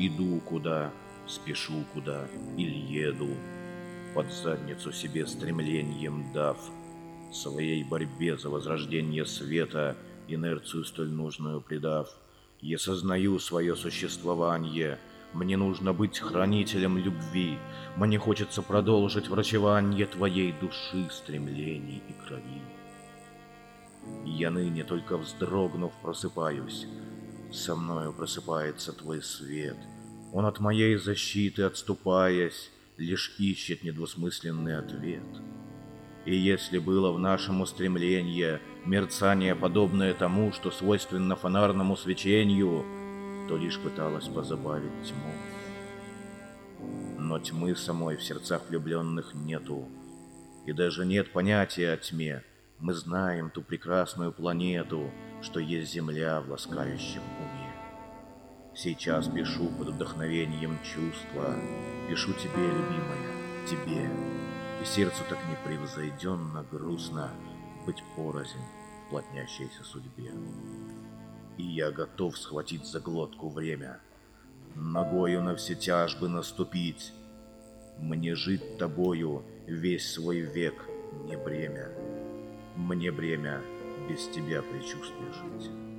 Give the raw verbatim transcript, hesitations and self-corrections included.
Иду куда, спешу куда или еду, под задницу себе стремлением дав, своей борьбе за возрождение света инерцию столь нужную придав. Я сознаю свое существование, мне нужно быть хранителем любви, мне хочется продолжить врачевание твоей души, стремлений и крови. Я ныне только вздрогнув просыпаюсь, со мною просыпается твой свет. Он от моей защиты отступаясь, лишь ищет недвусмысленный ответ. И если было в нашем устремлении мерцание, подобное тому, что свойственно фонарному свечению, то лишь пыталось позабавить тьму. Но тьмы самой в сердцах влюбленных нету, и даже нет понятия о тьме. Мы знаем ту прекрасную планету, что есть Земля в ласкающем уме. Сейчас пишу под вдохновением чувства, пишу тебе, любимая, тебе. И сердцу так непревзойденно грустно быть порознь в плотнящейся судьбе. И я готов схватить за глотку время, ногою на все тяжбы наступить. Мне жить тобою весь свой век не бремя, мне бремя без тебя предчувствия жить.